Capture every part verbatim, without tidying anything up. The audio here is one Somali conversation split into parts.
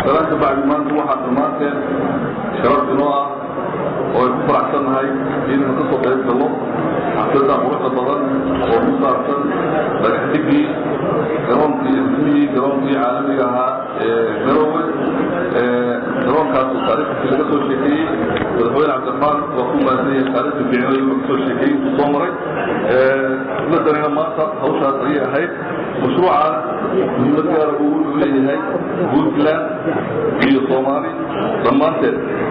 ثلاثة بعد ما نروح على الماركة شرط نوع ويكون أحسن هاي إن نقصد بهذا الله حتى أروح الضغط ومصر أحسن بحتكي جرامتي اسمي جرامتي عالمي لها جروة جرام كانت تاريخ في القصة الشيكي والحوين عبد الرحمن وقوم بهذه التاريخ في عنوان القصة الشيكي في الصومري نقدر هنا ما صار حوشها طريقة هاي مشروعا ممكن أقول لي هاي بوتلان في الصومالي ضمانتين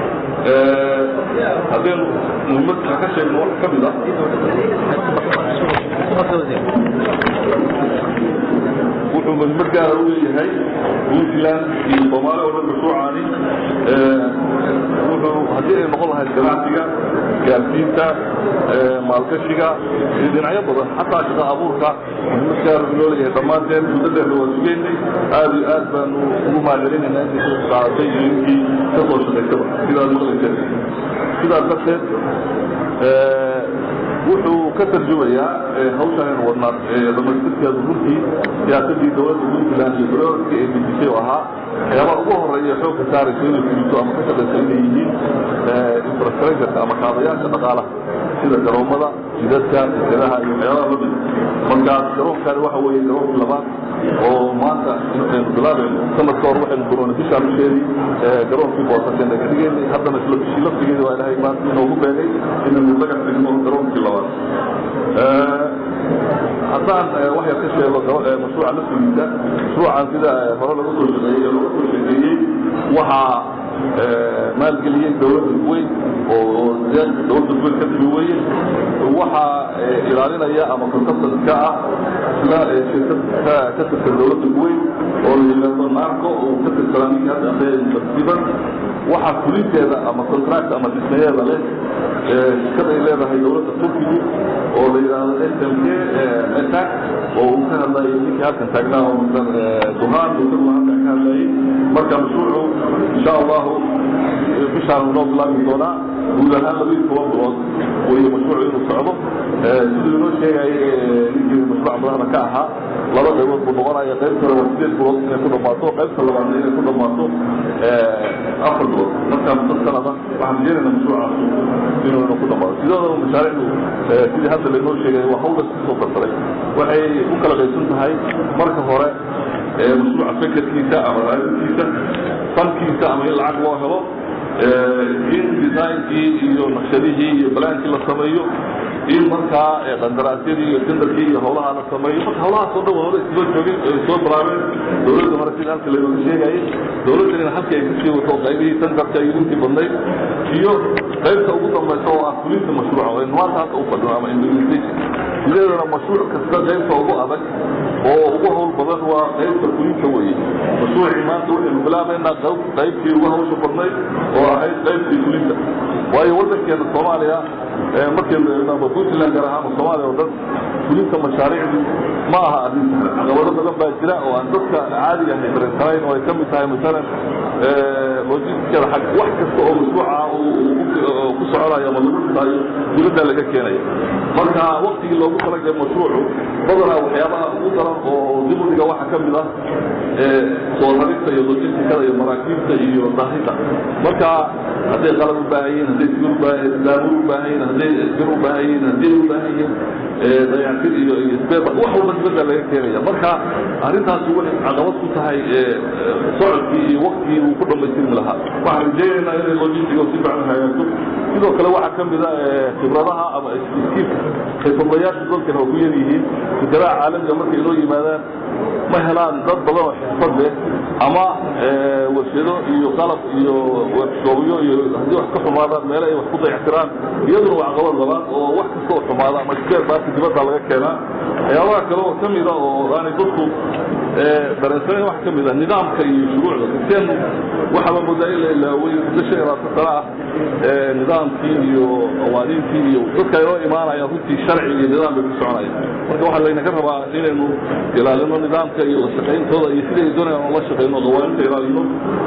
هذين مهمة حكاشة من وقت كبيرة وحوم المركة أقول لي هاي بوتلان في الصومالي ولا المشروع عني هذين نقولها الجماعة كالفينتا مالكشيكا إذن عيبضا حتى أشغى أبورك المركة أقول لي ضمانتين مدد الوزيني هذه آسفة أنه مهاجرين أن أنت تقع شيء تصل شكرا كذا المغلق كذا البسط wuxuu ka tarjumayaa hawshan wadna dhamaystiska runtii siyaasadii dawladda Puntland iyo dowladda ee bixisay waxa ayaba ugu horeeyay xoog saaraysa inay fuliso ama ka shaqeeyay yihiin infrastructure ama kaabayaasha dhaqaalaha sida garoomada jidadka ilaha iyo waxyaabaha la mid marka garoonkan waxa weeye garoon labaad oo maanta inuu bilaabay sanad ka hor waxaan corona bisha misheri garoonkii boosatan laga dhigay haddana isla bishii laftigeeda waa ilaahay maanta inuu u beegay inuu laga dhigo garoonkii labaad حسان وحي كشف مشروع نفسه مشروعا كده فرض الأصول الشرعية الأصول الشرعية وها مال قليل دولة الكويت وزيادة دولة الكويت كتبوية وها إيرانينا إياه أما كنت الكاء لا شركة كتب دولة الكويت واللي ناركو وكتب سلاميك هذا أخير تقريبا وها كلية هذا أما كونتراكت أما تسمية هذا شركة إليه هي دولة التركية واللي اس ام كي اتاك وكان الله يديك هالكن تاجناه مثلا دهان وكل هذا كان لي مركز مشروعه ان شاء الله في شهر نوفمبر من هنا ولا هذا اللي هو وهي مشروع انه صعبه سيدنا شيء يجي مشروع عمرها كاها لaba qaybood buu noqonayaa qaybta wasiir kuwa inay ku dhamaato qaybta labaad inay ku dhamaato afar dood marka mustaqbalka waxaan jeedinaa mashruuca inuu ku dhamaado sidoo mashaariicdu sidii hadda la noo sheegay waa hawla soo tartaray waxay u kala qaysan tahay marka hore mashruuca fikirkiisa ama raadkiisa fankiisa ama lacag loo helo in designkii iyo naqshadihii iyo balaankii la sameeyo in markaa qandaraasyadii iyo tenderkii iyo howlaha la sameeyo marka howlaha soo dhaw hore isoo joogin soo bilaabeen dowladda hore sidii halka lagu sheegay dowladda halka ay kasii wato qaybihii tenderka iyo intii badnayd iyo qaybta ugu dambaysa oo ah fulinta mashruuca oo maanta hadda u fadhiyo ama implementation sidoo mashruuc kasta qaybta ugu adag oo ugu hawl badan waa qaybta fulinta weeye mashruuci maanta wuxuu bilaabayna qaybtii ugu hawsha badnayd oo ahayd qaybtii fulinta waayo waddankeena Soomaaliya markii la Puntland gaar ahaan Soomaaliya oo dad fulinta mashaariicdu ma aha arrin sahlan wada badan baa jira oo aan dadka caadiga ah dareensayn oo ay ka mid tahay midalan logistikada xaq wax kasta oo mashruuca oo ku soconaya ama lagu tahay dowladda laga keenay marka waqtigii loogu talagalay mashruucu badanaa waxyaabaha ugu daran oo dibadda waxa ka mid ah ee soo rarinta iyo logistikada iyo maraakiibta iyo daahida marka hadday qalab u baahan yihiin hadday sibir u baahan yihiin daamur u baahan yihiin hadday isbir u baahan yihiin hadday u baahan yihiin dayactir iyo isbeeba wax walba dibadda laga keenaya marka arrintaasi waxay caqabad ku tahay socodkii iyo waqtigii uu ku dhammaystirmi lahaa waxaan rajaynaynaa inay logistiga si fiican hagaato sidoo kale waxaa ka mid ah khibradaha ama iskiilka khibradlayaasha dadkana waa ku yar yihiin fikradaha caalamiga markay inoo yimaadaan ma helaan dad badan oo xirfad leh ama warshado iyo qalab iyo workshopyo iyo haddii wax ka xumaadaan meel ay wax ku dayactiraan iyaduna waa caqabad labaad oo wax kasta oo xumaada ama isbeer baarka dibadda laga keenaa waxyaabaha kale oo ka mid ah oo aanay dadku dareensan wax ka mid ah nidaamka iyo shuruucda sideen waxaa moodaa in la ilaaway shan iyo labaatan sano ah nidaamkii iyo qawaaniintii iyo dadka ay imaanayaan runtii sharci iyo nidaam bay ku soconayaan marka waxaa laynaga rabaa inaynu ilaalino nidaamka iyo la shaqayntooda iyo sidii ay doonayaan la shaqayno qawaaniinta ilaalino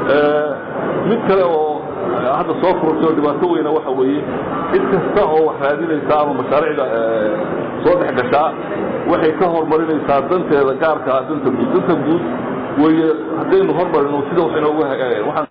mid kale oo hadda soo furtay dhibaato weyn waxa weeye cid kasta oo wax raadinaysa ama mashaariicda soo dhex gashaa waxay ka hormarinaysaa danteeda gaarka ah danta guud danta guud وهدينا هربا إنه كده وحنا وجه